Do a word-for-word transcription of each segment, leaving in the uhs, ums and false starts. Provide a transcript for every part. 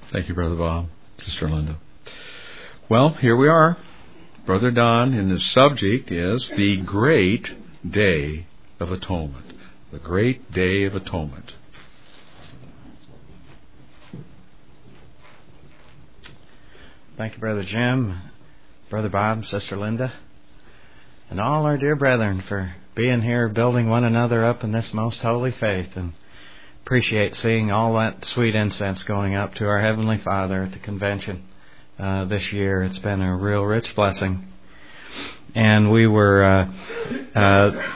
Thank you, Brother Bob, Sister Linda. Well, here we are. Brother Don, and the subject is the Great Day of Atonement. The Great Day of Atonement. Thank you, Brother Jim, Brother Bob, Sister Linda, and all our dear brethren for being here, building one another up in this most holy faith, and appreciate seeing all that sweet incense going up to our Heavenly Father at the convention uh, this year. It's been a real rich blessing. And we were, uh, uh,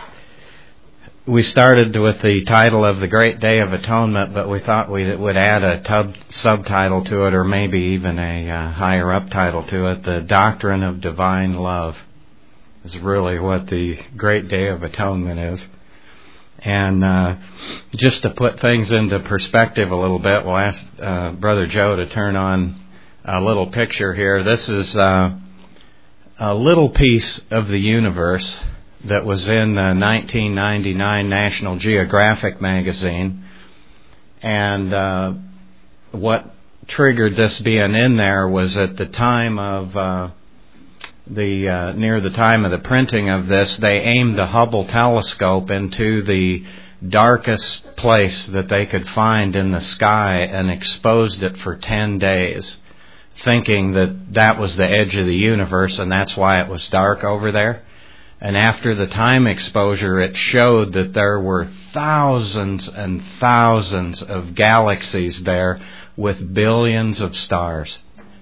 we started with the title of the Great Day of Atonement, but we thought we would add a tub, subtitle to it, or maybe even a uh, higher up title to it. The Doctrine of Divine Love is really what the Great Day of Atonement is. And uh, just to put things into perspective a little bit, we'll ask uh, Brother Joe to turn on a little picture here. This is uh, a little piece of the universe that was in the nineteen ninety-nine National Geographic magazine. And uh, what triggered this being in there was at the time of... Uh, The uh, near the time of the printing of this, they aimed the Hubble telescope into the darkest place that they could find in the sky and exposed it for ten days, thinking that that was the edge of the universe and that's why it was dark over there. And after the time exposure, it showed that there were thousands and thousands of galaxies there with billions of stars.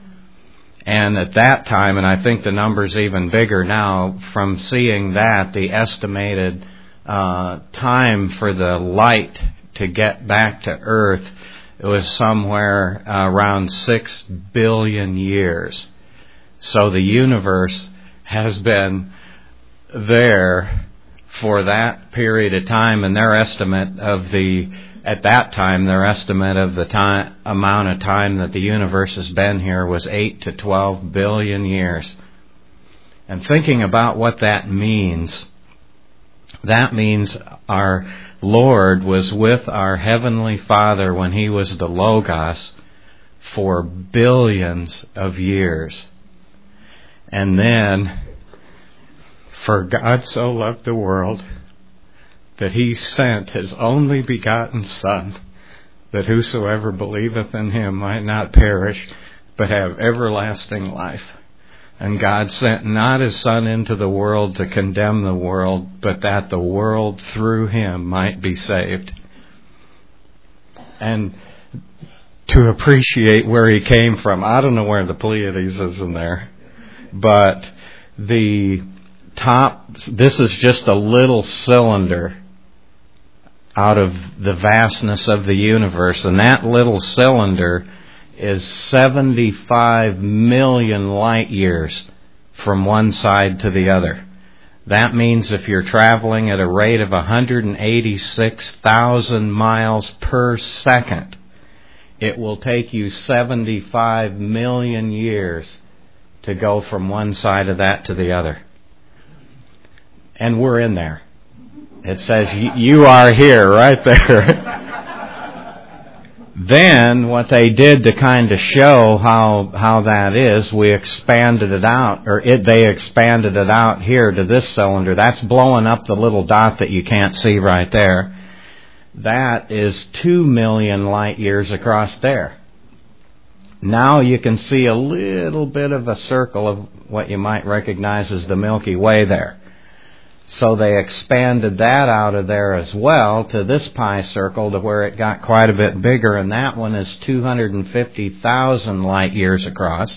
And at that time, and I think the number's even bigger now, from seeing that, the estimated uh, time for the light to get back to Earth, it was somewhere uh, around six billion years. So the universe has been there for that period of time, and their estimate of the At that time, their estimate of the time, amount of time that the universe has been here was eight to twelve billion years. And thinking about what that means, that means our Lord was with our Heavenly Father when He was the Logos for billions of years. And then, for God so loved the world that He sent His only begotten Son, that whosoever believeth in Him might not perish, but have everlasting life. And God sent not His Son into the world to condemn the world, but that the world through Him might be saved. And to appreciate where He came from, I don't know where the Pleiades is in there, but the top, this is just a little cylinder out of the vastness of the universe, and that little cylinder is seventy-five million light years from one side to the other. That means if you're traveling at a rate of one hundred eighty-six thousand miles per second, it will take you seventy-five million years to go from one side of that to the other. And we're in there. It says, you are here, right there. Then, what they did to kind of show how how that is, we expanded it out, or it, they expanded it out here to this cylinder. That's blowing up the little dot that you can't see right there. That is two million light years across there. Now you can see a little bit of a circle of what you might recognize as the Milky Way there. So they expanded that out of there as well to this pi circle to where it got quite a bit bigger, and that one is two hundred fifty thousand light years across.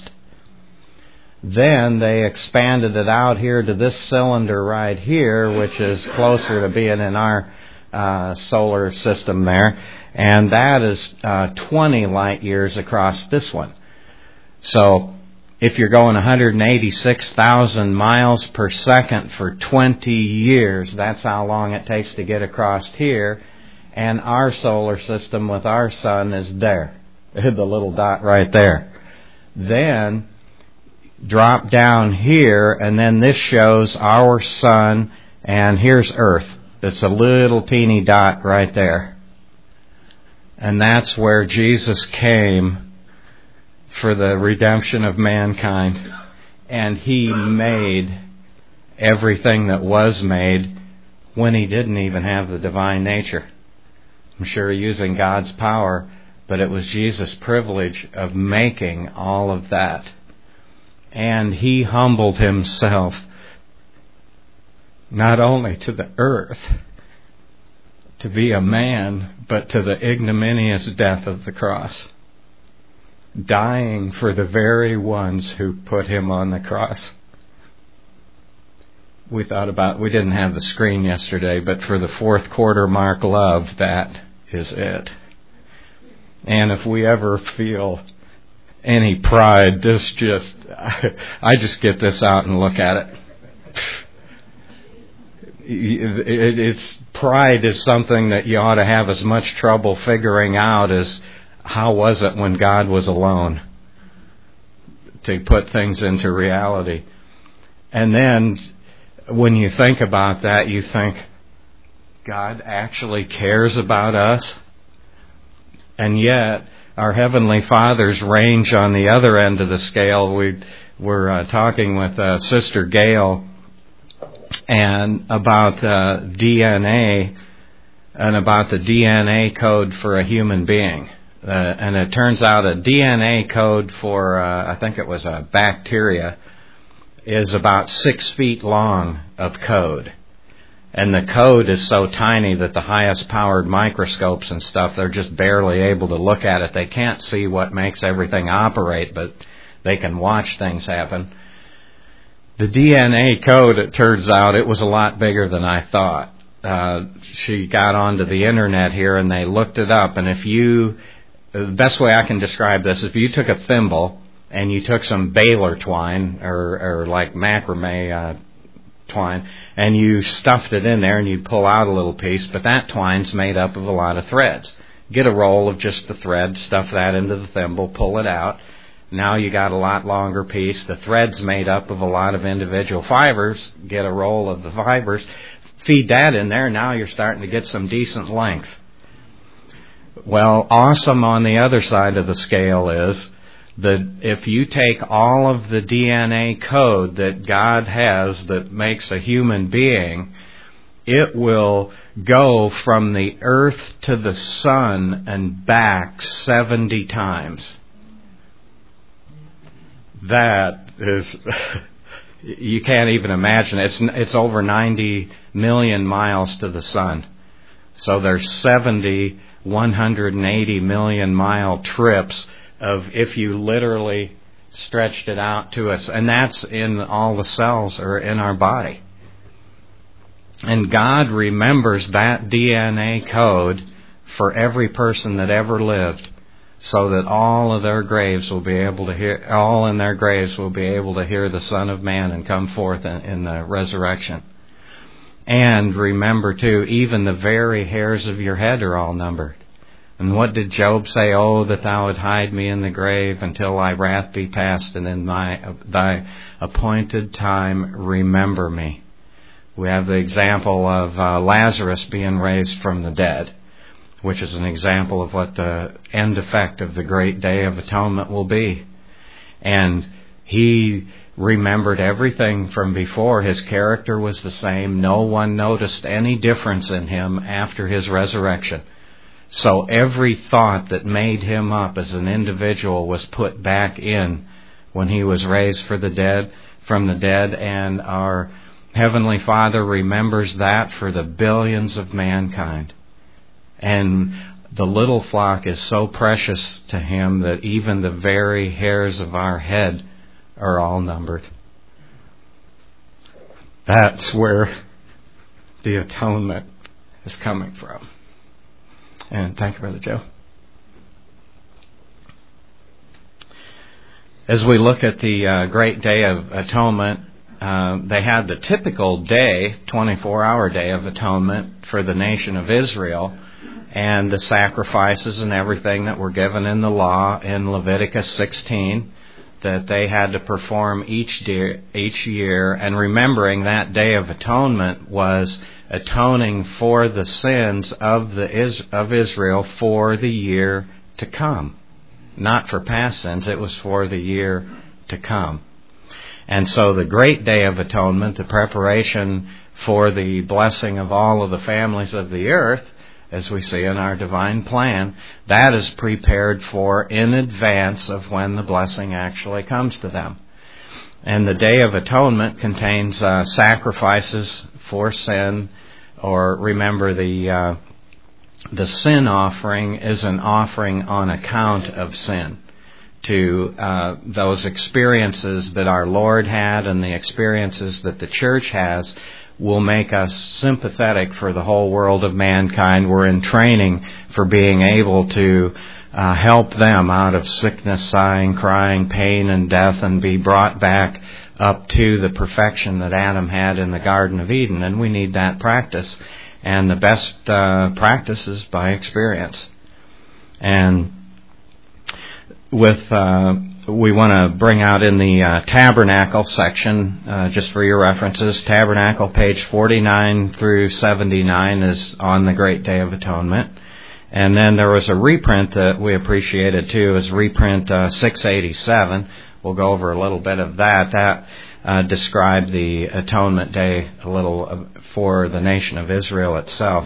Then they expanded it out here to this cylinder right here, which is closer to being in our uh, solar system there, and that is uh, twenty light years across this one. So if you're going one hundred eighty-six thousand miles per second for twenty years, that's how long it takes to get across here. And our solar system with our sun is there, the little dot right there. Then drop down here, and then this shows our sun, and here's Earth. It's a little teeny dot right there. And that's where Jesus came for the redemption of mankind. And He made everything that was made when He didn't even have the divine nature. I'm sure using God's power, but it was Jesus' privilege of making all of that. And He humbled Himself not only to the earth, to be a man, but to the ignominious death of the cross, dying for the very ones who put Him on the cross. We thought about, we didn't have the screen yesterday, but for the fourth quarter mark love, that is it. And if we ever feel any pride, this just, I, I just get this out and look at it. It, it's pride is something that you ought to have as much trouble figuring out as how was it when God was alone, to put things into reality. And then when you think about that, you think God actually cares about us, and yet our Heavenly Father's range on the other end of the scale. We were uh, talking with uh, Sister Gail and about uh, D N A and about the D N A code for a human being. Uh, and it turns out a D N A code for, uh, I think it was a bacteria, is about six feet long of code. And the code is so tiny that the highest powered microscopes and stuff, they're just barely able to look at it. They can't see what makes everything operate, but they can watch things happen. The D N A code, it turns out, it was a lot bigger than I thought. Uh, she got onto the internet here and they looked it up. And if you, the best way I can describe this, if you took a thimble and you took some baler twine or, or like macrame uh, twine and you stuffed it in there and you'd pull out a little piece, but that twine's made up of a lot of threads. Get a roll of just the thread, stuff that into the thimble, pull it out. Now you got a lot longer piece. The thread's made up of a lot of individual fibers. Get a roll of the fibers, feed that in there, now you're starting to get some decent length. Well, awesome on the other side of the scale is that if you take all of the D N A code that God has that makes a human being, it will go from the earth to the sun and back seventy times. That is, you can't even imagine. It's it's over ninety million miles to the sun. So there's seventy, one hundred eighty million mile trips of if you literally stretched it out to us. And that's in all the cells or in our body. And God remembers that D N A code for every person that ever lived, so that all of their graves will be able to hear, all in their graves will be able to hear the Son of Man and come forth in, in the resurrection. And remember too, even the very hairs of your head are all numbered. And what did Job say? Oh, that thou would hide me in the grave until thy wrath be past, and in my, thy appointed time remember me. We have the example of uh, Lazarus being raised from the dead, which is an example of what the end effect of the great day of atonement will be. And he remembered everything from before. His character was the same. No one noticed any difference in him after his resurrection. So every thought that made him up as an individual was put back in when he was raised for the dead, from the dead, and our Heavenly Father remembers that for the billions of mankind. And the little flock is so precious to Him that even the very hairs of our head are all numbered. That's where the atonement is coming from. And thank you, Brother Joe. As we look at the uh, great day of atonement, uh, they had the typical day, twenty-four hour day of atonement for the nation of Israel, and the sacrifices and everything that were given in the law in Leviticus sixteen that they had to perform each year, each year. And remembering that Day of Atonement was atoning for the sins of the of Israel for the year to come. not for past sins. It was for the year to come. And so the great day of atonement, the preparation for the blessing of all of the families of the earth, as we see in our divine plan, that is prepared for in advance of when the blessing actually comes to them. And the Day of Atonement contains uh, sacrifices for sin, or remember the uh, the sin offering is an offering on account of sin. To uh, those experiences that our Lord had and the experiences that the church has will make us sympathetic for the whole world of mankind. We're in training for being able to uh, help them out of sickness, sighing, crying, pain, and death, and be brought back up to the perfection that Adam had in the Garden of Eden. And we need that practice. And the best uh, practice is by experience. And with uh, we want to bring out in the uh, tabernacle section, uh, just for your references, tabernacle page forty-nine through seventy-nine is on the Great Day of Atonement. And then there was a reprint that we appreciated too, is reprint uh, six eighty-seven. We'll go over a little bit of that. That uh, described the Atonement Day a little uh, for the nation of Israel itself.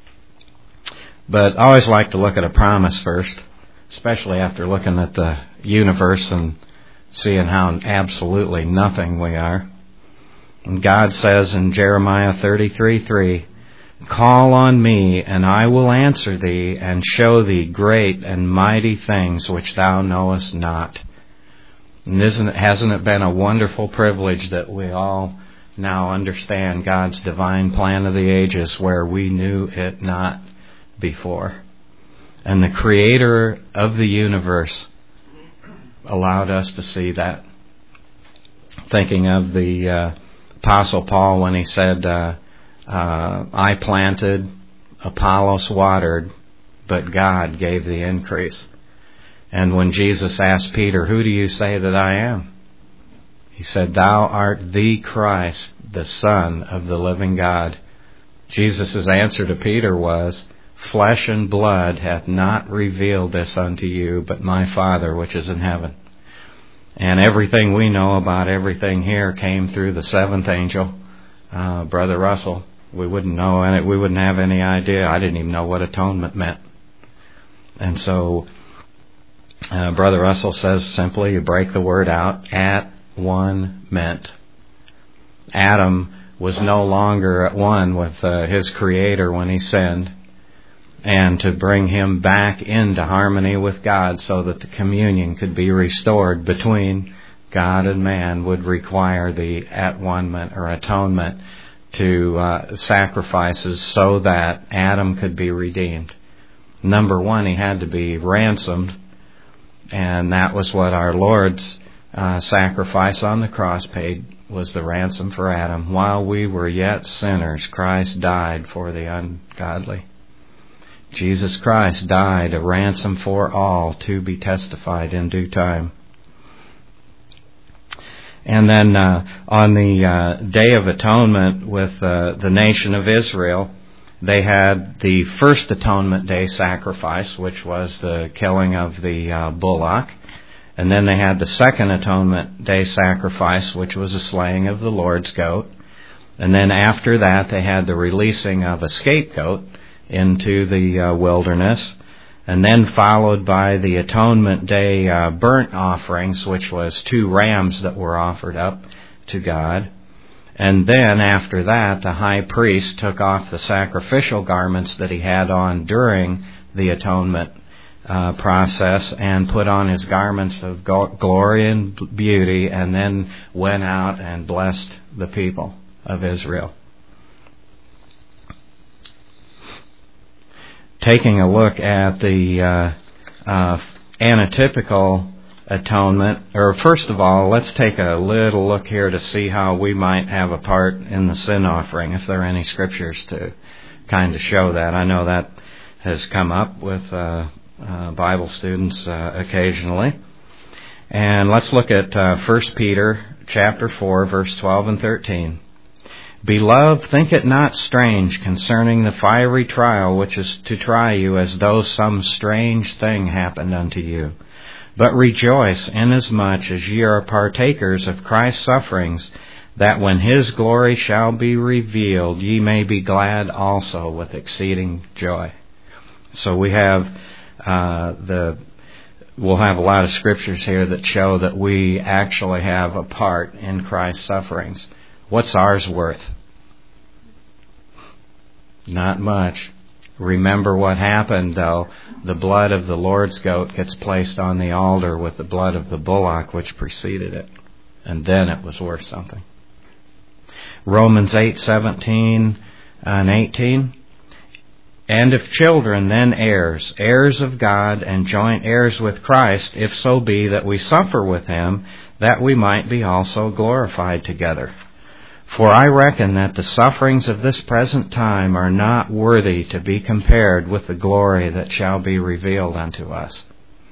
But I always like to look at a promise first, especially after looking at the universe and seeing how absolutely nothing we are. And God says in Jeremiah thirty-three three, "Call on me, and I will answer thee, and show thee great and mighty things which thou knowest not." And isn't it, hasn't it been a wonderful privilege that we all now understand God's divine plan of the ages where we knew it not before? And the Creator of the universe allowed us to see that. Thinking of the uh, Apostle Paul when he said, uh, uh, I planted, Apollos watered, but God gave the increase. And when Jesus asked Peter, "Who do you say that I am?" he said, "Thou art the Christ, the Son of the living God." Jesus' answer to Peter was, "Flesh and blood hath not revealed this unto you, but my Father which is in heaven." And everything we know about everything here came through the seventh angel, uh, Brother Russell. We wouldn't know, and we wouldn't have any idea. I didn't even know what atonement meant. And so, uh, Brother Russell says simply, you break the word out, at one meant. Adam was no longer at one with uh, his Creator when he sinned, and to bring him back into harmony with God so that the communion could be restored between God and man would require the at-one-ment or atonement to uh, sacrifices so that Adam could be redeemed. Number one, he had to be ransomed, and that was what our Lord's uh, sacrifice on the cross paid, was the ransom for Adam. While we were yet sinners, Christ died for the ungodly. Jesus Christ died a ransom for all, to be testified in due time. And then uh, on the uh, Day of Atonement with uh, the nation of Israel, they had the first Atonement Day sacrifice, which was the killing of the uh, bullock. And then they had the second Atonement Day sacrifice, which was the slaying of the Lord's goat. And then after that, they had the releasing of a scapegoat into the uh, wilderness, and then followed by the Atonement Day uh, burnt offerings, which was two rams that were offered up to God. And then after that, the high priest took off the sacrificial garments that he had on during the atonement uh, process and put on his garments of glory and beauty, and then went out and blessed the people of Israel. Taking a look at the uh, uh, anatypical atonement, or first of all, let's take a little look here to see how we might have a part in the sin offering, if there are any scriptures to kind of show that. I know that has come up with uh, uh, Bible students uh, occasionally. And let's look at uh, First Peter chapter four, verse twelve and thirteen. Beloved, think it not strange concerning the fiery trial which is to try you, as though some strange thing happened unto you. But rejoice inasmuch as ye are partakers of Christ's sufferings, that when his glory shall be revealed, ye may be glad also with exceeding joy. So we have uh, the we'll have a lot of scriptures here that show that we actually have a part in Christ's sufferings. What's ours worth? Not much. Remember what happened, though. The blood of the Lord's goat gets placed on the altar with the blood of the bullock which preceded it. And then it was worth something. Romans eight seventeen and eighteen. And if children, then heirs, heirs of God, and joint heirs with Christ, if so be that we suffer with him, that we might be also glorified together. For I reckon that the sufferings of this present time are not worthy to be compared with the glory that shall be revealed unto us.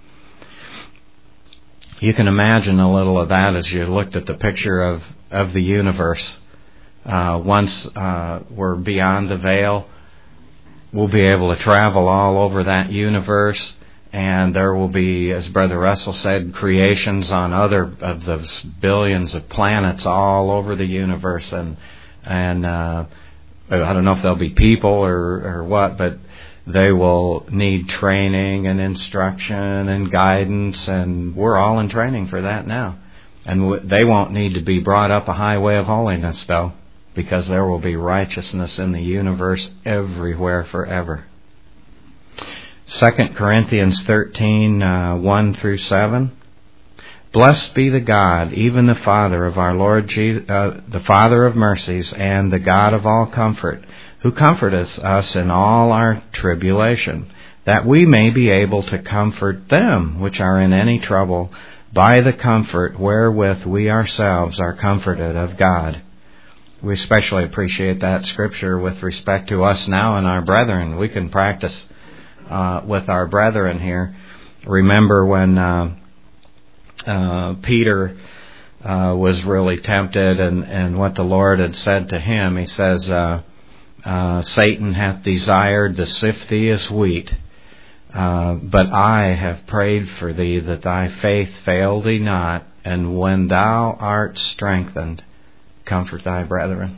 You can imagine a little of that as you looked at the picture of, of the universe. Uh, once uh, we're beyond the veil, we'll be able to travel all over that universe, and there will be, as Brother Russell said, creations on other of those billions of planets all over the universe, and and uh, I don't know if they'll be people or, or what, but they will need training and instruction and guidance, and we're all in training for that now. And w- they won't need to be brought up a highway of holiness, though, because there will be righteousness in the universe everywhere forever. Second Corinthians thirteen, uh, one through seven. Blessed be the God, even the Father of our Lord Jesus, uh, the Father of mercies, and the God of all comfort, who comforteth us in all our tribulation, that we may be able to comfort them which are in any trouble, by the comfort wherewith we ourselves are comforted of God. We especially appreciate that scripture with respect to us now and our brethren. We can practice uh, with our brethren here. Remember when uh, uh, Peter uh, was really tempted, and, and what the Lord had said to him. He says, uh, uh, Satan hath desired to sift thee as wheat, uh, but I have prayed for thee that thy faith fail thee not, and when thou art strengthened, comfort thy brethren.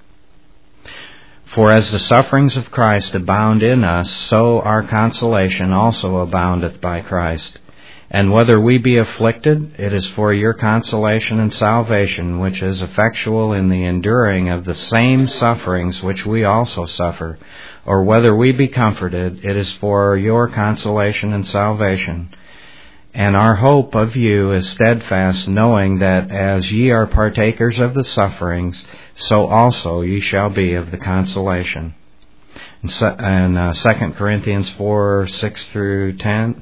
For as the sufferings of Christ abound in us, so our consolation also aboundeth by Christ. And whether we be afflicted, it is for your consolation and salvation, which is effectual in the enduring of the same sufferings which we also suffer. Or whether we be comforted, it is for your consolation and salvation. And our hope of you is steadfast, knowing that as ye are partakers of the sufferings, so also ye shall be of the consolation. And uh, Second Corinthians four, six through ten.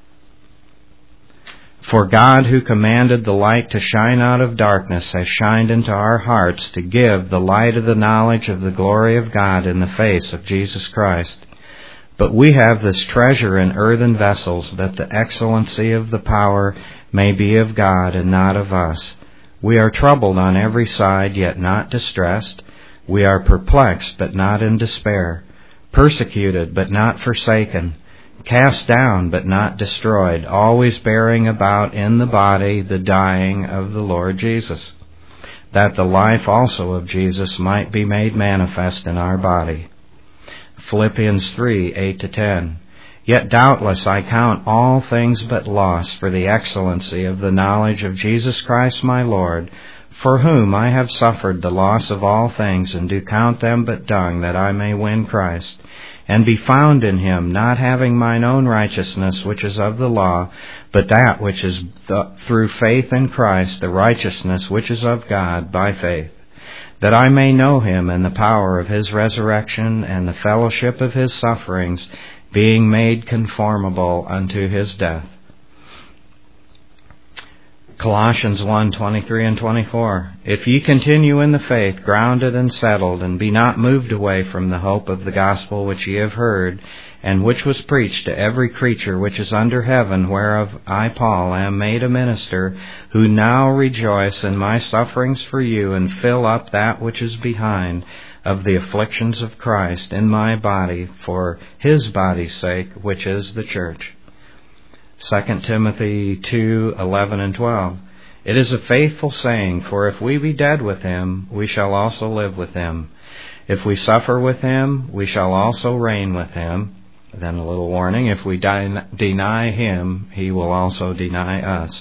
For God, who commanded the light to shine out of darkness, has shined into our hearts to give the light of the knowledge of the glory of God in the face of Jesus Christ. But we have this treasure in earthen vessels, that the excellency of the power may be of God and not of us. We are troubled on every side, yet not distressed. We are perplexed, but not in despair. Persecuted, but not forsaken. Cast down, but not destroyed. Always bearing about in the body the dying of the Lord Jesus, that the life also of Jesus might be made manifest in our body. Philippians three, eight to ten. Yet doubtless I count all things but loss for the excellency of the knowledge of Jesus Christ my Lord, for whom I have suffered the loss of all things, and do count them but dung, that I may win Christ, and be found in him, not having mine own righteousness which is of the law, but that which is the, through faith in Christ, the righteousness which is of God by faith, that I may know him and the power of his resurrection and the fellowship of his sufferings, being made conformable unto his death. Colossians one, twenty-three and twenty-four. If ye continue in the faith, grounded and settled, and be not moved away from the hope of the gospel which ye have heard, and which was preached to every creature which is under heaven, whereof I, Paul, am made a minister, who now rejoice in my sufferings for you, and fill up that which is behind of the afflictions of Christ in my body, for his body's sake, which is the church. Second Timothy two eleven and twelve. It is a faithful saying, for if we be dead with him, we shall also live with him. If we suffer with him, we shall also reign with him. Then a little warning, if we die, deny him, he will also deny us.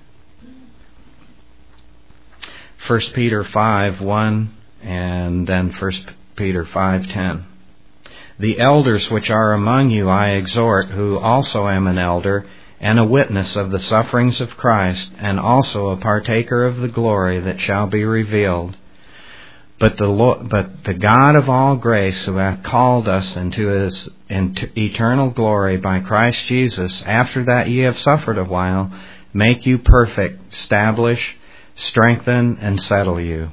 First Peter five one and then First Peter five ten. The elders which are among you I exhort, who also am an elder, and a witness of the sufferings of Christ, and also a partaker of the glory that shall be revealed. But the Lord, but the God of all grace, who hath called us into his into eternal glory by Christ Jesus, after that ye have suffered a while, make you perfect, establish, strengthen, and settle you.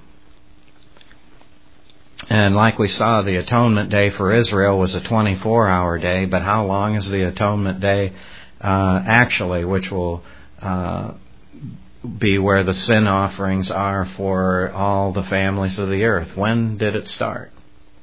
And like we saw, the Atonement Day for Israel was a twenty-four hour day, but how long is the Atonement Day uh, actually, which will uh, be where the sin offerings are for all the families of the earth? When did it start?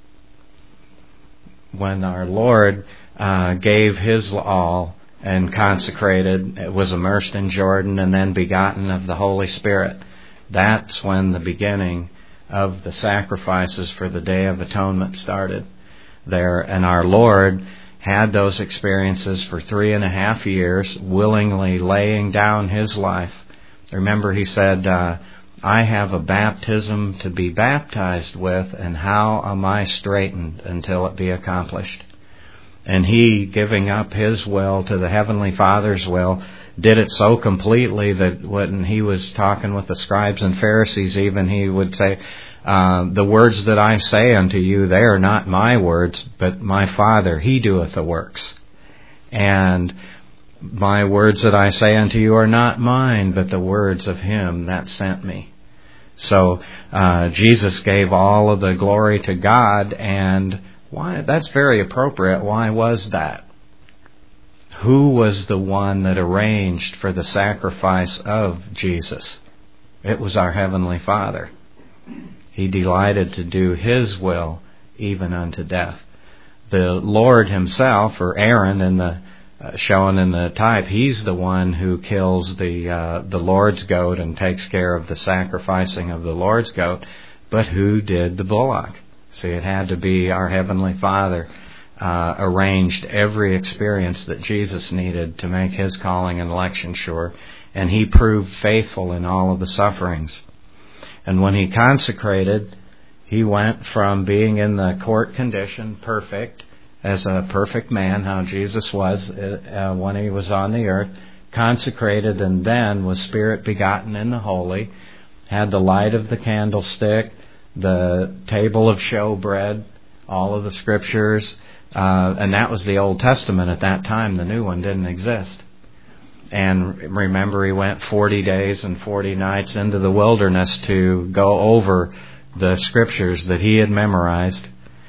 When our Lord uh, gave His all and consecrated, was immersed in Jordan, and then begotten of the Holy Spirit. That's when the beginning of the sacrifices for the Day of Atonement started there. And our Lord had those experiences for three and a half years, willingly laying down His life. Remember, He said, uh, I have a baptism to be baptized with, and how am I straitened until it be accomplished? And He, giving up His will to the Heavenly Father's will, did it so completely that when He was talking with the scribes and Pharisees even, He would say, uh, the words that I say unto you, they are not my words, but my Father, He doeth the works. And my words that I say unto you are not mine, but the words of Him that sent me. So uh, Jesus gave all of the glory to God, and why? That's very appropriate. Why was that? Who was the one that arranged for the sacrifice of Jesus? It was our Heavenly Father. He delighted to do His will even unto death. The Lord Himself, or Aaron in the uh, shown in the type, He's the one who kills the uh, the Lord's goat and takes care of the sacrificing of the Lord's goat. But who did the bullock? See, it had to be our Heavenly Father uh, arranged every experience that Jesus needed to make His calling and election sure, and He proved faithful in all of the sufferings. And when He consecrated, He went from being in the court condition, perfect, as a perfect man, how Jesus was uh, when He was on the earth, consecrated, and then was Spirit begotten in the holy, had the light of the candlestick, the table of showbread, all of the scriptures, uh, and that was the Old Testament at that time. The new one didn't exist. And remember, He went forty days and forty nights into the wilderness to go over the scriptures that He had memorized,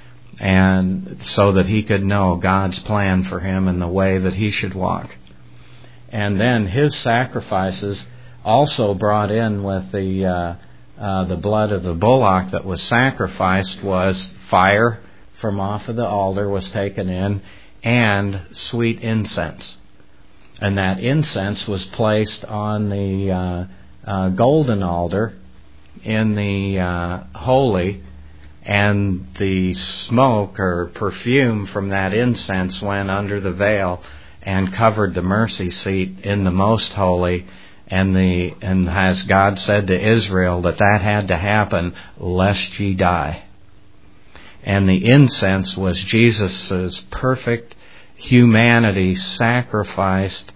and so that He could know God's plan for him and the way that he should walk. And then His sacrifices also brought in with the uh, uh, the blood of the bullock that was sacrificed was fire from off of the altar was taken in, and sweet incense. And that incense was placed on the uh, uh, golden altar in the uh, holy, and the smoke or perfume from that incense went under the veil and covered the mercy seat in the most holy. And the and as God said to Israel that that had to happen lest ye die. And the incense was Jesus' perfect humanity sacrificed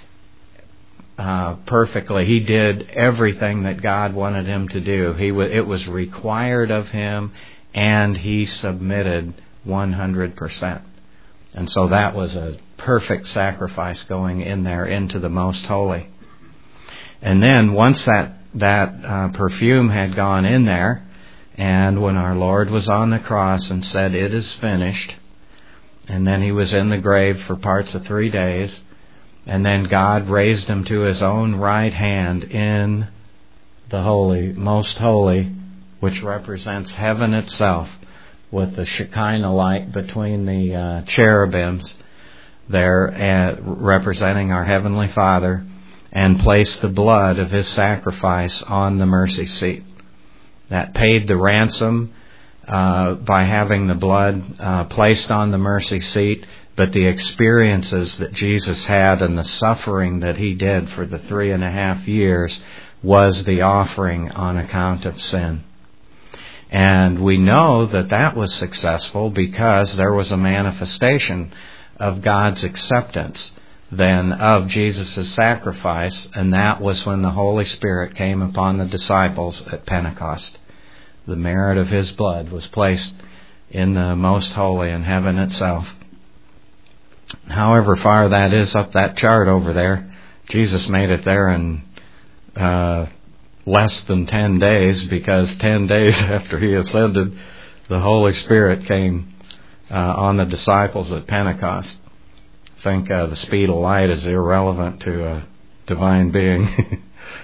uh, perfectly. He did everything that God wanted Him to do. He w- it was required of Him, and He submitted one hundred percent. And so that was a perfect sacrifice going in there into the most holy. And then once that, that uh, perfume had gone in there, and when our Lord was on the cross and said, "It is finished," and then He was in the grave for parts of three days, and then God raised Him to His own right hand in the holy, most holy, which represents heaven itself, with the Shekinah light between the uh, cherubims. there uh, representing our Heavenly Father, and placed the blood of His sacrifice on the mercy seat. That paid the ransom uh, by having the blood uh, placed on the mercy seat, but the experiences that Jesus had and the suffering that He did for the three and a half years was the offering on account of sin. And we know that that was successful because there was a manifestation of God's acceptance then of Jesus' sacrifice, and that was when the Holy Spirit came upon the disciples at Pentecost. The merit of His blood was placed in the most holy in heaven itself. However far that is up that chart over there, Jesus made it there in uh, less than ten days, because ten days after He ascended, the Holy Spirit came uh, on the disciples at Pentecost. I think uh, the speed of light is irrelevant to a divine being.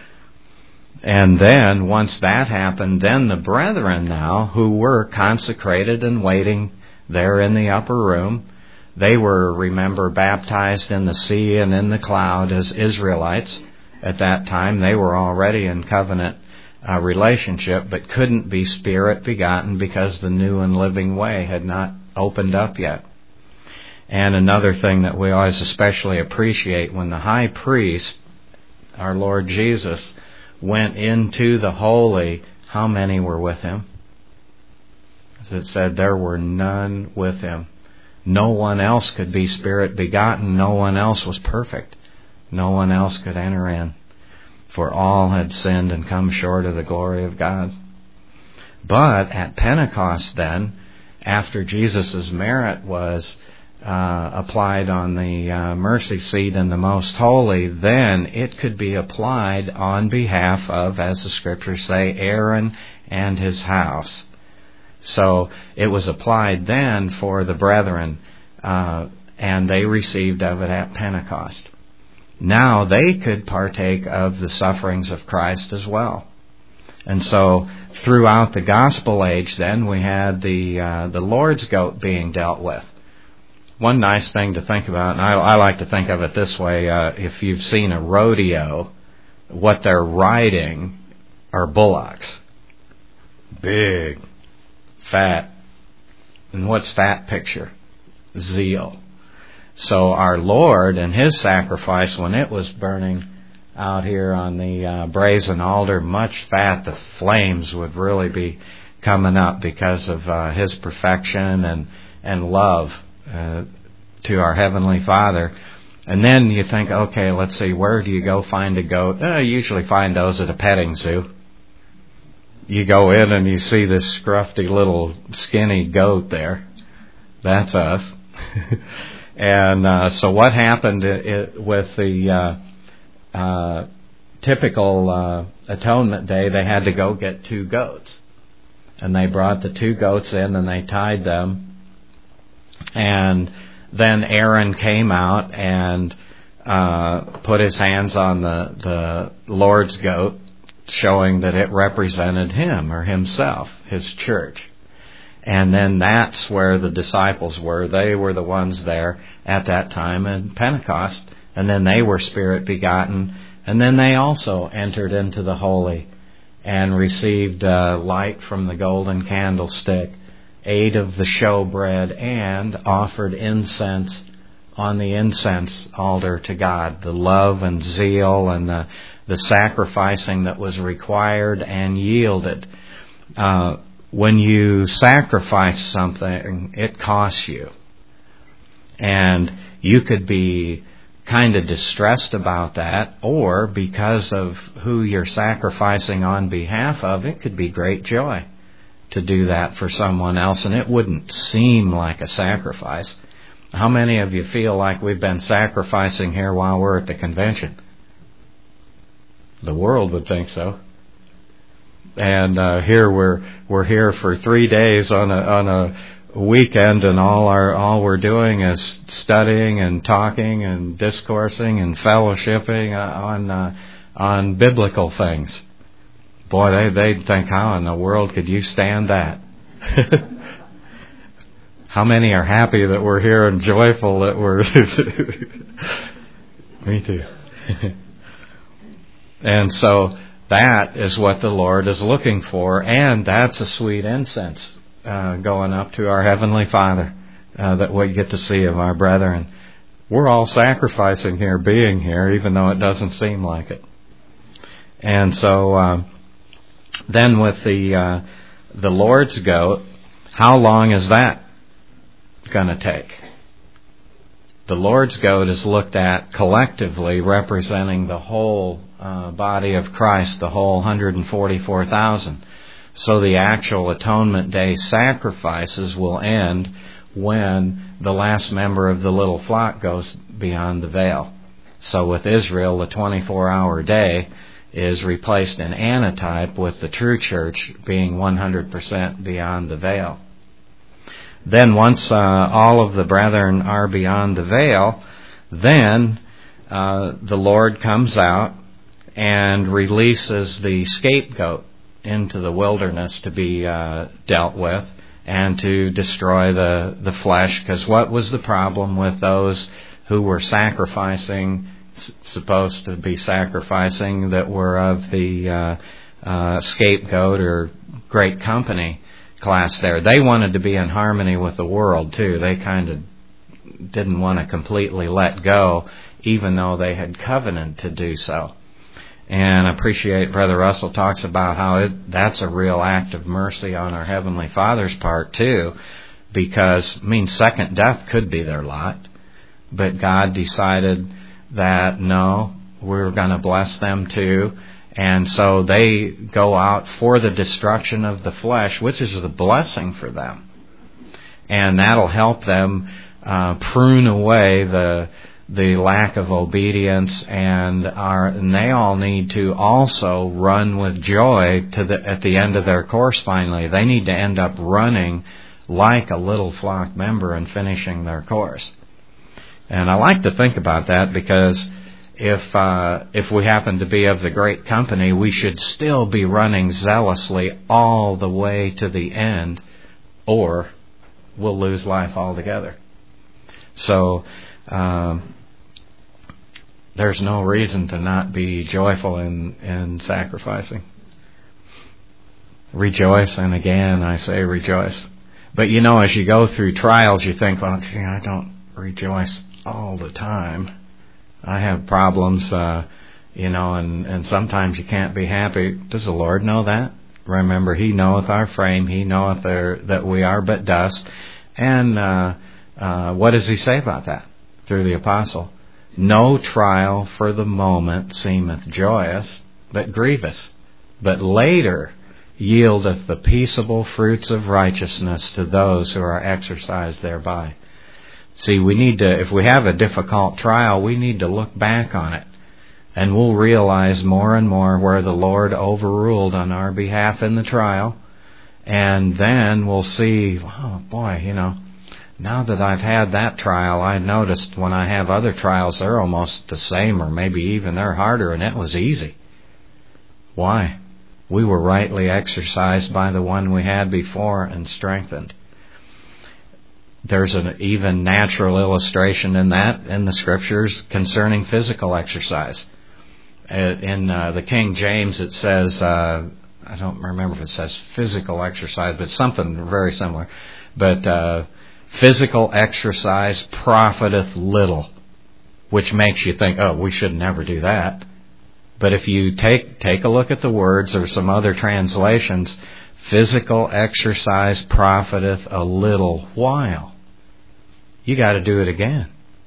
And then, once that happened, then the brethren now, who were consecrated and waiting there in the upper room, they were, remember, baptized in the sea and in the cloud as Israelites. At that time, they were already in covenant uh, relationship, but couldn't be Spirit begotten because the new and living way had not opened up yet. And another thing that we always especially appreciate, when the high priest, our Lord Jesus, went into the holy, how many were with Him? As it said, there were none with Him. No one else could be Spirit begotten. No one else was perfect. No one else could enter in. For all had sinned and come short of the glory of God. But at Pentecost then, after Jesus' merit was uh, applied on the uh, mercy seat in the most holy, then it could be applied on behalf of, as the Scriptures say, Aaron and his house. So it was applied then for the brethren, uh, and they received of it at Pentecost. Now they could partake of the sufferings of Christ as well. And so throughout the gospel age then, we had the uh, the Lord's goat being dealt with. One nice thing to think about, and I, I like to think of it this way, uh, if you've seen a rodeo, what they're riding are bullocks. Big, fat. And what's fat picture? Zeal. So our Lord and His sacrifice, when it was burning out here on the uh, brazen altar, much fat, the flames would really be coming up because of uh, His perfection and, and love uh, to our Heavenly Father. And then you think, okay, let's see, where do you go find a goat? Uh, you usually find those at a petting zoo. You go in and you see this scruffy little skinny goat there. That's us. And uh, so what happened it, it, with the uh, uh, typical uh, atonement day, they had to go get two goats. And they brought the two goats in and they tied them. And then Aaron came out and uh, put his hands on the, the Lord's goat, showing that it represented him or himself, his church. And then that's where the disciples were. They were the ones there at that time in Pentecost. And then they were Spirit begotten. And then they also entered into the holy and received uh, light from the golden candlestick, ate of the showbread, and offered incense on the incense altar to God. The love and zeal and the, the sacrificing that was required and yielded. Uh, When you sacrifice something, it costs you. And you could be kind of distressed about that, or because of who you're sacrificing on behalf of, it could be great joy to do that for someone else, and it wouldn't seem like a sacrifice. How many of you feel like we've been sacrificing here while we're at the convention? The world would think so. And uh, here we're we're here for three days on a on a weekend, and all our all we're doing is studying and talking and discoursing and fellowshipping on uh, on biblical things. Boy, they they'd think, how in the world could you stand that? How many are happy that we're here and joyful that we're... Me too. And so that is what the Lord is looking for, and that's a sweet incense uh, going up to our Heavenly Father uh, that we get to see of our brethren. We're all sacrificing here, being here, even though it doesn't seem like it. And so uh, then with the uh, the Lord's goat, how long is that going to take? The Lord's goat is looked at collectively representing the whole uh, body of Christ, the whole one hundred forty-four thousand. So the actual Atonement Day sacrifices will end when the last member of the little flock goes beyond the veil. So with Israel, the twenty-four hour day is replaced in antitype with the true church being one hundred percent beyond the veil. Then once uh, all of the brethren are beyond the veil, then uh, the Lord comes out and releases the scapegoat into the wilderness to be uh, dealt with and to destroy the, the flesh. Because what was the problem with those who were sacrificing, s- supposed to be sacrificing, that were of the uh, uh, scapegoat or great company class there? They wanted to be in harmony with the world too. They kind of didn't want to completely let go, even though they had covenanted to do so. And I appreciate Brother Russell talks about how it, that's a real act of mercy on our Heavenly Father's part too, because I mean second death could be their lot, but God decided that no, we're going to bless them too. And so they go out for the destruction of the flesh, which is a blessing for them. And that'll help them uh, prune away the the lack of obedience, and are and they all need to also run with joy to the at the end of their course finally. They need to end up running like a little flock member and finishing their course. And I like to think about that because If uh, if we happen to be of the great company, we should still be running zealously all the way to the end, or we'll lose life altogether. So um, there's no reason to not be joyful in, in sacrificing. Rejoice, and again I say rejoice. But you know, as you go through trials, you think, well, gee, I don't rejoice all the time. I have problems, uh, you know, and, and sometimes you can't be happy. Does the Lord know that? Remember, He knoweth our frame. He knoweth our, that we are but dust. And uh, uh, what does He say about that through the apostle? No trial for the moment seemeth joyous, but grievous. But later yieldeth the peaceable fruits of righteousness to those who are exercised thereby. See, we need to, if we have a difficult trial, we need to look back on it. And we'll realize more and more where the Lord overruled on our behalf in the trial. And then we'll see, oh boy, you know, now that I've had that trial, I noticed when I have other trials, they're almost the same, or maybe even they're harder, and it was easy. Why? We were rightly exercised by the one we had before and strengthened. There's an even natural illustration in that in the Scriptures concerning physical exercise. In uh, the King James, it says, uh, I don't remember if it says physical exercise, but something very similar. But uh, physical exercise profiteth little, which makes you think, oh, we should never do that. But if you take take a look at the words or some other translations, physical exercise profiteth a little while. You got to do it again.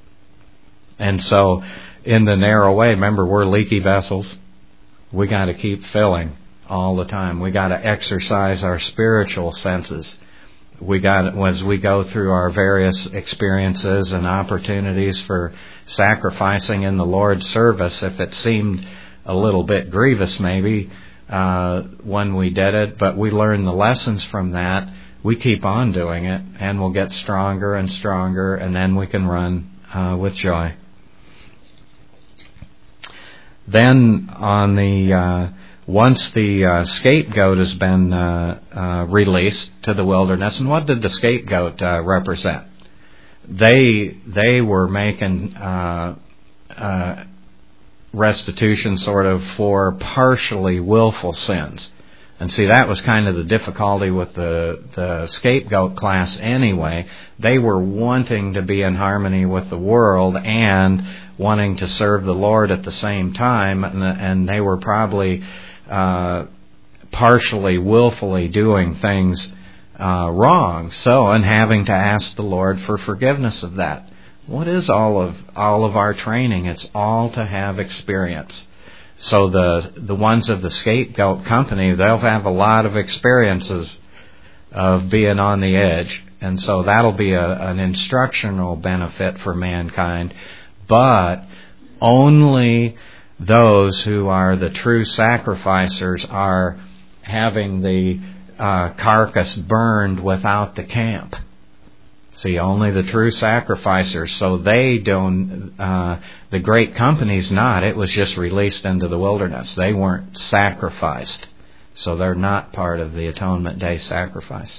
And so in the narrow way, remember, we're leaky vessels. We got to keep filling all the time. We got to exercise our spiritual senses. We got, as we go through our various experiences and opportunities for sacrificing in the Lord's service, if it seemed a little bit grievous maybe uh, when we did it, but we learn the lessons from that, we keep on doing it, and we'll get stronger and stronger, and then we can run uh, with joy. Then on the uh, once the uh, scapegoat has been uh, uh, released to the wilderness, and what did the scapegoat uh, represent? They they were making uh, uh, restitution sort of for partially willful sins. And see, that was kind of the difficulty with the, the scapegoat class anyway. They were wanting to be in harmony with the world and wanting to serve the Lord at the same time, and, and they were probably uh, partially, willfully doing things uh, wrong. So, and having to ask the Lord for forgiveness of that. What is all of all of our training? It's all to have experience. So the the ones of the scapegoat company, they'll have a lot of experiences of being on the edge. And so that'll be a, an instructional benefit for mankind. But only those who are the true sacrificers are having the uh, carcass burned without the camp. See, only the true sacrificers. So they don't, uh, the great company's not. It was just released into the wilderness. They weren't sacrificed. So they're not part of the Atonement Day sacrifice.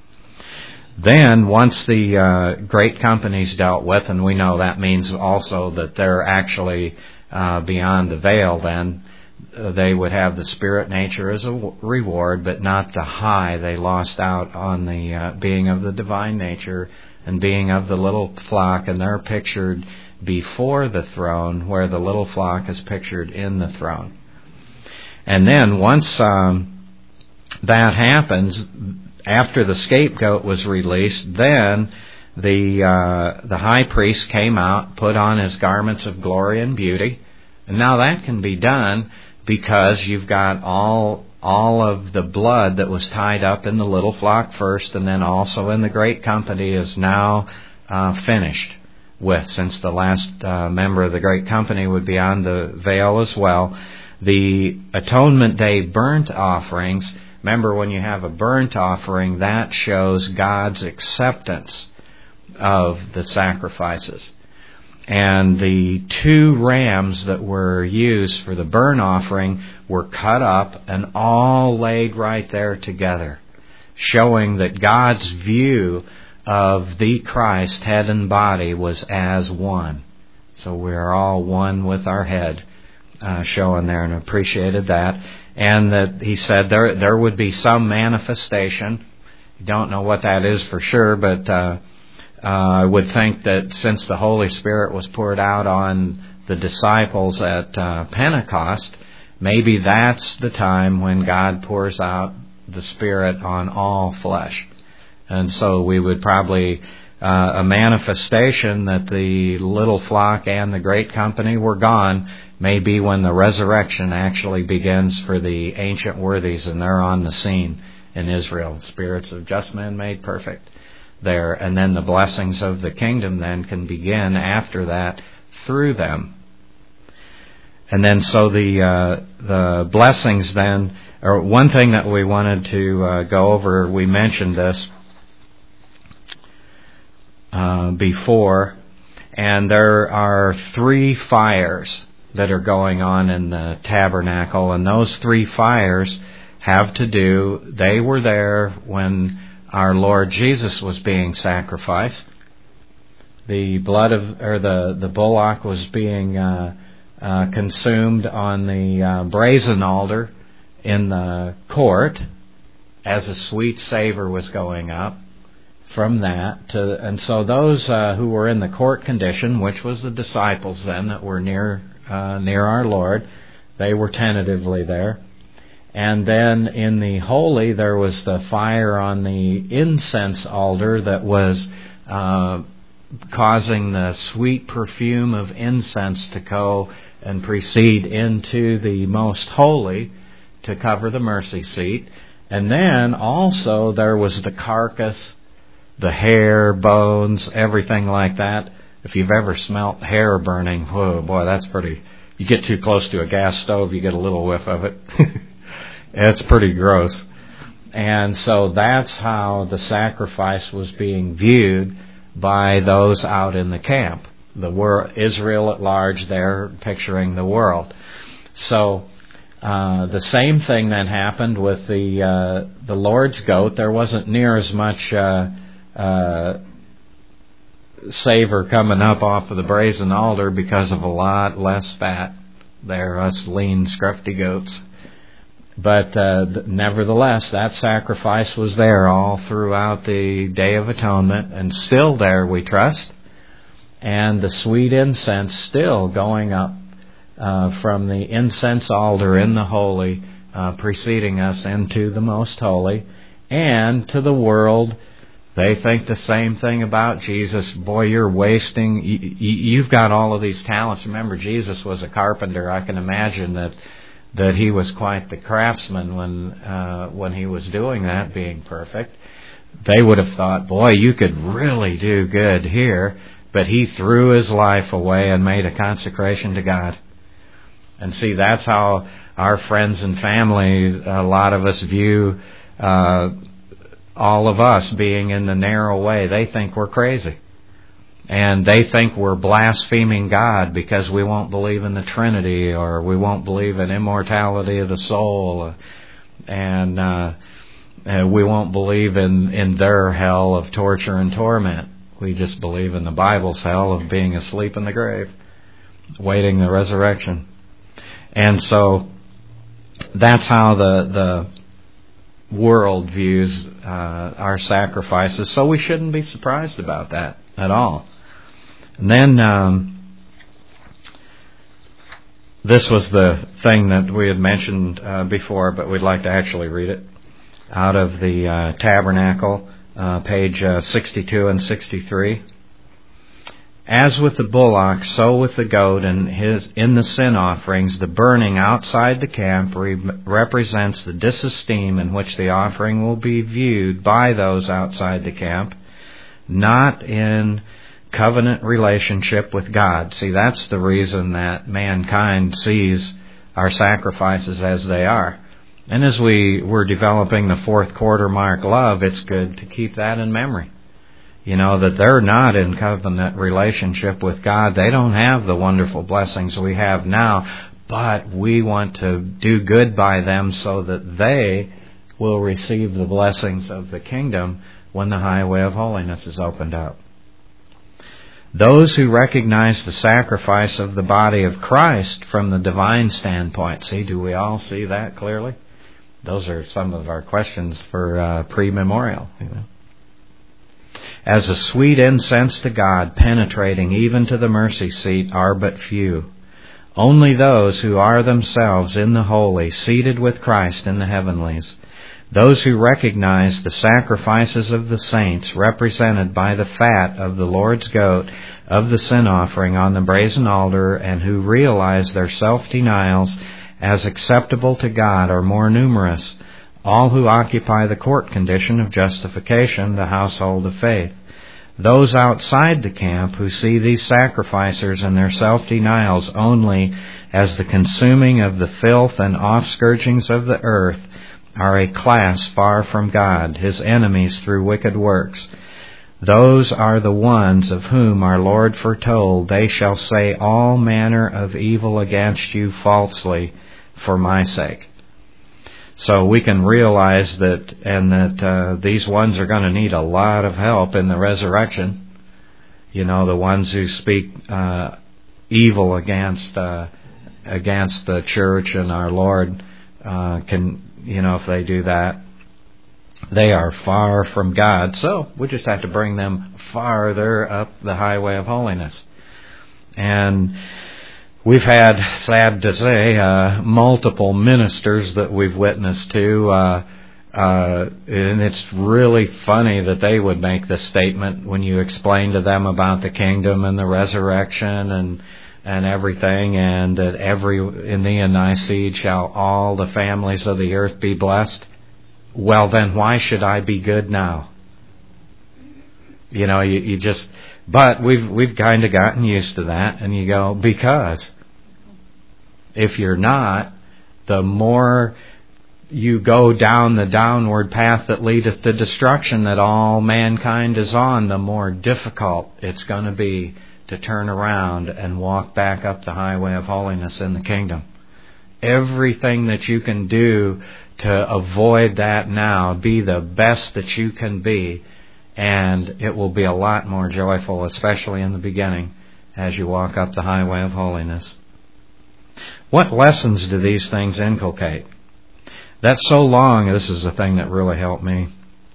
Then, once the uh, great company's dealt with, and we know that means also that they're actually uh, beyond the veil, then uh, they would have the spirit nature as a reward, but not the high. They lost out on the uh, being of the divine nature and being of the little flock, and they're pictured before the throne, where the little flock is pictured in the throne. And then once um, that happens, after the scapegoat was released, then the uh, the high priest came out, put on his garments of glory and beauty, and now that can be done because you've got all all of the blood that was tied up in the little flock first, and then also in the great company is now uh, finished with, since the last uh, member of the great company would be on the veil as well. The Atonement Day burnt offerings, remember when you have a burnt offering, that shows God's acceptance of the sacrifices. And the two rams that were used for the burnt offering were cut up and all laid right there together, showing that God's view of the Christ, head and body, was as one. So we're all one with our head, uh, showing there, and appreciated that. And that he said there there would be some manifestation. Don't know what that is for sure, but uh, uh, I would think that since the Holy Spirit was poured out on the disciples at uh, Pentecost, maybe that's the time when God pours out the Spirit on all flesh. And so we would probably, uh, a manifestation that the little flock and the great company were gone, may be when the resurrection actually begins for the ancient worthies, and they're on the scene in Israel. Spirits of just men made perfect there. And then the blessings of the kingdom then can begin after that through them. And then so the uh, the blessings then, or one thing that we wanted to uh, go over, we mentioned this uh, before, and there are three fires that are going on in the tabernacle, and those three fires have to do, they were there when our Lord Jesus was being sacrificed. The blood of, or the, the bullock was being uh, uh, consumed on the uh, brazen altar in the court as a sweet savor was going up from that. To, and so those uh, who were in the court condition, which was the disciples then that were near uh, near our Lord, they were tentatively there. And then in the holy, there was the fire on the incense altar that was uh, causing the sweet perfume of incense to go and proceed into the most holy to cover the mercy seat. And then also there was the carcass, the hair, bones, everything like that. If you've ever smelt hair burning, whoa, boy, that's pretty... You get too close to a gas stove, you get a little whiff of it. It's pretty gross. And so that's how the sacrifice was being viewed by those out in the camp. The world, Israel at large there, picturing the world. So Uh, the same thing then happened with the uh, the Lord's goat. There wasn't near as much uh, uh, savor coming up off of the brazen altar because of a lot less fat there, us lean, scruffy goats. But uh, nevertheless, that sacrifice was there all throughout the Day of Atonement, and still there, we trust. And the sweet incense still going up uh, from the incense altar in the holy, uh, preceding us into the most holy. And to the world, they think the same thing about Jesus. Boy, you're wasting. You've got all of these talents. Remember, Jesus was a carpenter. I can imagine that that he was quite the craftsman when uh, when he was doing that, being perfect. They would have thought, boy, you could really do good here. But he threw his life away and made a consecration to God. And see, that's how our friends and family, a lot of us view uh, all of us being in the narrow way. They think we're crazy. And they think we're blaspheming God because we won't believe in the Trinity, or we won't believe in immortality of the soul, and uh, we won't believe in, in their hell of torture and torment. We just believe in the Bible's hell of being asleep in the grave, waiting the resurrection. And so that's how the the world views uh, our sacrifices. So we shouldn't be surprised about that at all. And then um, this was the thing that we had mentioned uh, before, but we'd like to actually read it out of the uh, Tabernacle, uh, page uh, sixty-two and sixty-three. As with the bullock, so with the goat and his in the sin offerings, the burning outside the camp re- represents the disesteem in which the offering will be viewed by those outside the camp, not in covenant relationship with God. See, that's the reason that mankind sees our sacrifices as they are. And as we were developing the fourth quarter mark love, it's good to keep that in memory. You know, that they're not in covenant relationship with God. They don't have the wonderful blessings we have now, but we want to do good by them so that they will receive the blessings of the kingdom when the highway of holiness is opened up. Those who recognize the sacrifice of the body of Christ from the divine standpoint. See, do we all see that clearly? Those are some of our questions for uh, pre-memorial. You know. As a sweet incense to God, penetrating even to the mercy seat, are but few. Only those who are themselves in the holy, seated with Christ in the heavenlies. Those who recognize the sacrifices of the saints represented by the fat of the Lord's goat of the sin offering on the brazen altar, and who realize their self-denials as acceptable to God, are more numerous. All who occupy the court condition of justification, the household of faith. Those outside the camp who see these sacrificers and their self-denials only as the consuming of the filth and off-scourgings of the earth are a class far from God, his enemies through wicked works. Those are the ones of whom our Lord foretold, they shall say all manner of evil against you falsely for my sake. So we can realize that, and that uh, these ones are going to need a lot of help in the resurrection. You know, the ones who speak uh, evil against uh, against the church and our Lord uh, can. You know, if they do that, they are far from God. So we just have to bring them farther up the highway of holiness. And we've had, sad to say, uh, multiple ministers that we've witnessed to. Uh, uh, and it's really funny that they would make this statement when you explain to them about the kingdom and the resurrection and and everything, and that every in thee and thy seed shall all the families of the earth be blessed. Well, then why should I be good now? You know, you, you just, but we've we've kind of gotten used to that, and you go, because if you're not, the more you go down the downward path that leadeth to destruction that all mankind is on, the more difficult it's going to be to turn around and walk back up the highway of holiness in the kingdom. everything that you can do to avoid that now. Be the best that you can be, and it will be a lot more joyful, especially in the beginning, as you walk up the highway of holiness. What lessons do these things inculcate? That so long, this is the thing that really helped me,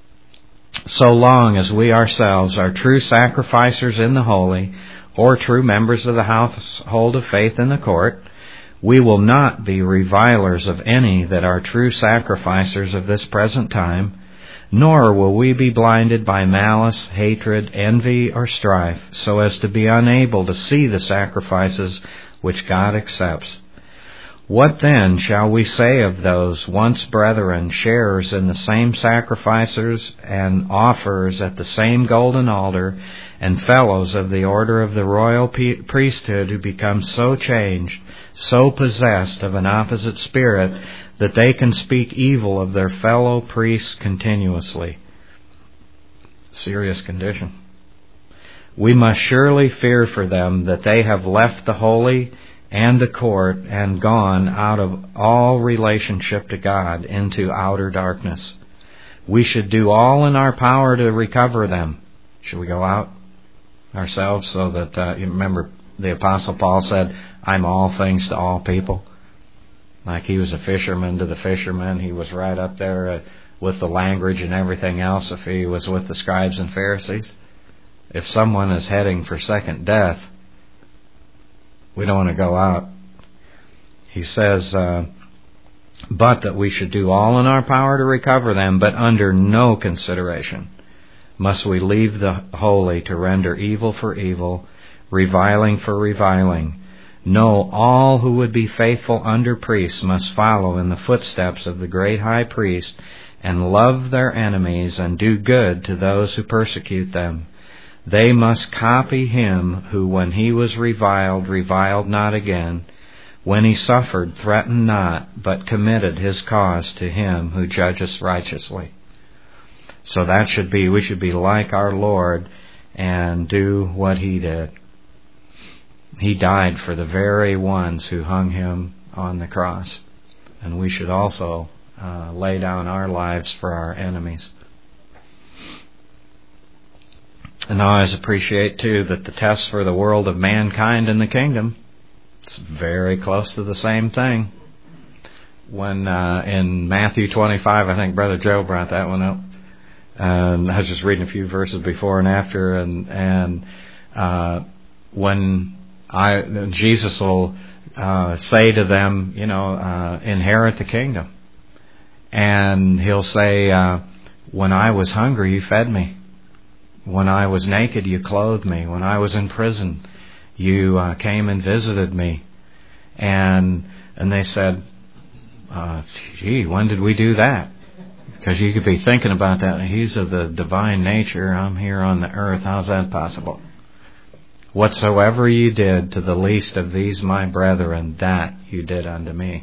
so long as we ourselves are true sacrificers in the holy, or true members of the household of faith in the court, we will not be revilers of any that are true sacrificers of this present time, nor will we be blinded by malice, hatred, envy, or strife, so as to be unable to see the sacrifices which God accepts. What then shall we say of those once brethren, sharers in the same sacrifices and offers at the same golden altar, and fellows of the order of the royal priesthood, who become so changed, so possessed of an opposite spirit, that they can speak evil of their fellow priests continuously? Serious condition. We must surely fear for them that they have left the holy and the court and gone out of all relationship to God into outer darkness. We should do all in our power to recover them. Should we go out ourselves so that, uh, you remember the Apostle Paul said, I'm all things to all people. Like he was a fisherman to the fishermen. He was right up there uh, with the language and everything else if he was with the scribes and Pharisees. If someone is heading for second death, we don't want to go out. He says, uh, but that we should do all in our power to recover them, but under no consideration must we leave the holy to render evil for evil, reviling for reviling. No, all who would be faithful under priests must follow in the footsteps of the great high priest, and love their enemies, and do good to those who persecute them. They must copy him who, when he was reviled, reviled not again. When he suffered, threatened not, but committed his cause to him who judges righteously. So that should be, we should be like our Lord and do what he did. He died for the very ones who hung him on the cross. And we should also uh, lay down our lives for our enemies. And I always appreciate, too, that the test for the world of mankind in the kingdom is very close to the same thing. When uh, in Matthew twenty-five, I think Brother Joe brought that one up. And I was just reading a few verses before and after, and and uh, when I Jesus will uh, say to them, you know, uh, inherit the kingdom, and he'll say, uh, when I was hungry, you fed me. When I was naked, you clothed me. When I was in prison, you uh, came and visited me. And and they said, uh, gee, when did we do that? Because you could be thinking about that. He's of the divine nature. I'm here on the earth. How's that possible? Whatsoever you did to the least of these my brethren, that you did unto me.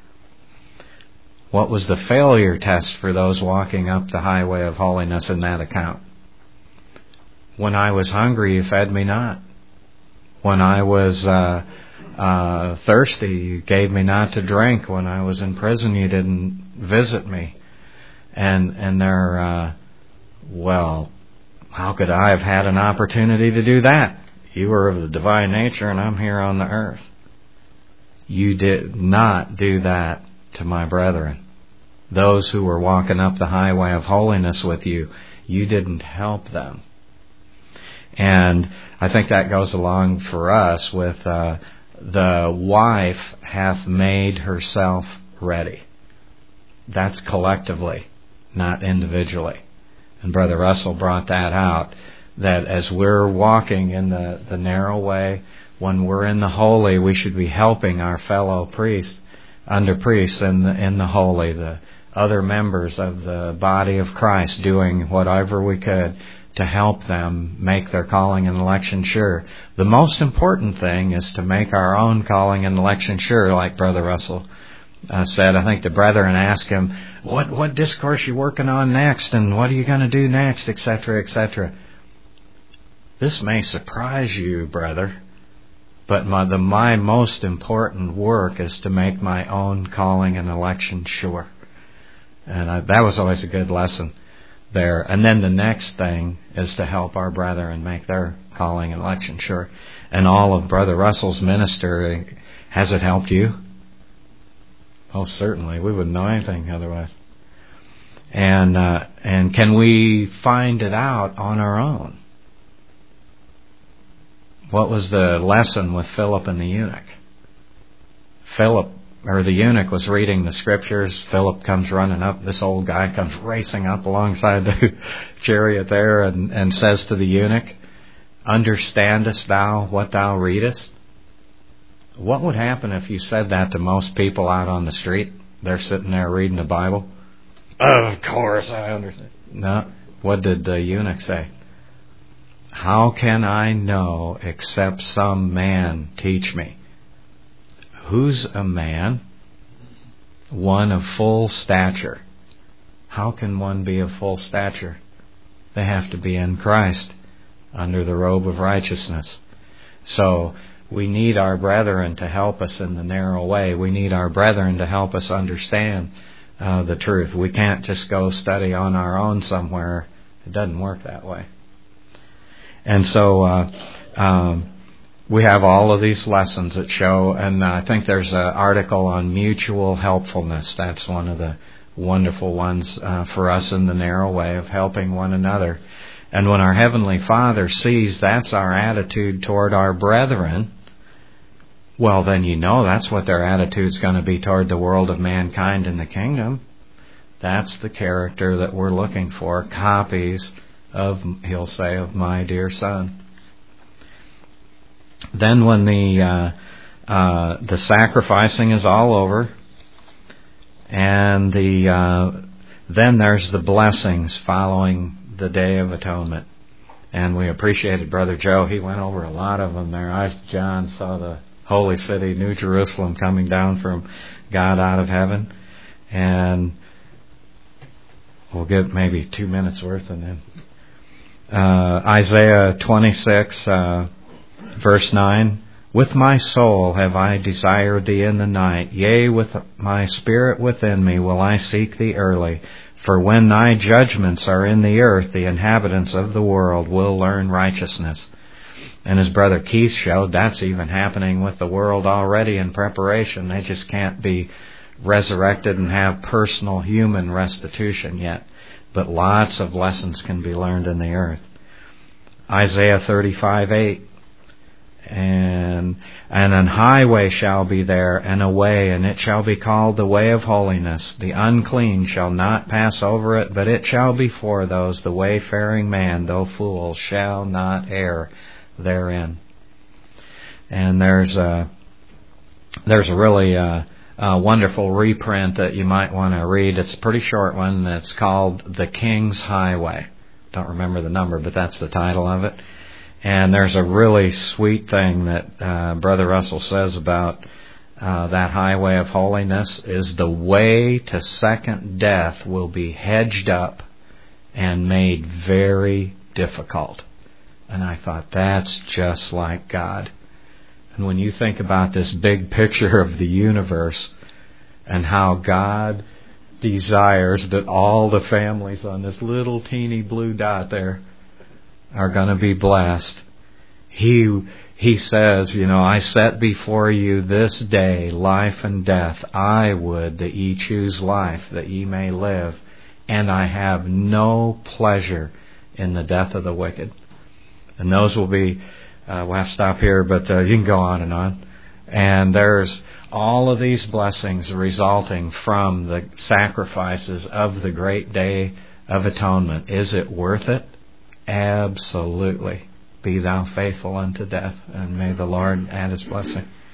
What was the failure test for those walking up the highway of holiness in that account? When I was hungry, you fed me not. When I was uh, uh, thirsty, you gave me not to drink. When I was in prison, you didn't visit me. And and they're, uh, well, how could I have had an opportunity to do that? You were of the divine nature, and I'm here on the earth. You did not do that to my brethren. Those who were walking up the highway of holiness with you, you didn't help them. And I think that goes along for us with uh, the wife hath made herself ready. That's collectively, not individually. And Brother Russell brought that out, that as we're walking in the, the narrow way, when we're in the holy, we should be helping our fellow priests, under priests in the, in the holy, the other members of the body of Christ, doing whatever we could to help them make their calling and election sure. The most important thing is to make our own calling and election sure, like Brother Russell uh, said. I think the brethren asked him, what what discourse are you working on next, and what are you going to do next, et cetera, et cetera. This may surprise you, brother, But my, the, my most important work is to make my own calling and election sure. And I, that was always a good lesson there. And then the next thing is to help our brethren make their calling and election sure. And all of Brother Russell's ministry, has it helped you? Oh, certainly. We wouldn't know anything otherwise. And uh, and can we find it out on our own? What was the lesson with Philip and the eunuch? Philip, or the eunuch, was reading the scriptures. Philip comes running up. This old guy comes racing up alongside the chariot there and, and says to the eunuch, "Understandest thou what thou readest?" What would happen if you said that to most people out on the street? They're sitting there reading the Bible. Of course I understand. No. What did the eunuch say? "How can I know except some man teach me?" Who's a man? One of full stature. How can one be of full stature? They have to be in Christ, under the robe of righteousness. So we need our brethren to help us in the narrow way. We need our brethren to help us understand uh, the truth. We can't just go study on our own somewhere. It doesn't work that way. And so uh, um, we have all of these lessons that show, and I think there's an article on mutual helpfulness. That's one of the wonderful ones uh, for us in the narrow way of helping one another. And when our Heavenly Father sees that's our attitude toward our brethren, well, then you know that's what their attitude's going to be toward the world of mankind in the kingdom. That's the character that we're looking for, copies of, he'll say, of my dear Son. Then when the uh, uh, the sacrificing is all over, and the uh, then there's the blessings following the Day of Atonement. And we appreciated Brother Joe. He went over a lot of them there. I, John, saw the holy city, New Jerusalem, coming down from God out of heaven. And we'll get maybe two minutes worth and then uh, Isaiah twenty-six, uh, verse nine. "With my soul have I desired thee in the night, yea, with my spirit within me will I seek thee early. For when thy judgments are in the earth, the inhabitants of the world will learn righteousness." And as Brother Keith showed, that's even happening with the world already in preparation. They just can't be resurrected and have personal human restitution yet. But lots of lessons can be learned in the earth. Isaiah thirty-five eight. And and an highway shall be there, and a way, and it shall be called the way of holiness. The unclean shall not pass over it, but it shall be for those, the wayfaring man, though fool, shall not err therein. And there's a there's a really uh, a wonderful reprint that you might want to read. It's a pretty short one. That's called The King's Highway. Don't remember the number, but that's the title of it. And there's a really sweet thing that uh, Brother Russell says about uh, that highway of holiness is the way to second death will be hedged up and made very difficult. And I thought, that's just like God. And when you think about this big picture of the universe and how God desires that all the families on this little teeny blue dot there are going to be blessed. He he says, you know, "I set before you this day life and death. I would that ye choose life, that ye may live. And I have no pleasure in the death of the wicked." And those will be, uh, we'll have to stop here, but uh, you can go on and on. And there's all of these blessings resulting from the sacrifices of the great Day of Atonement. Is it worth it? Absolutely. Be thou faithful unto death, and may the Lord add His blessing.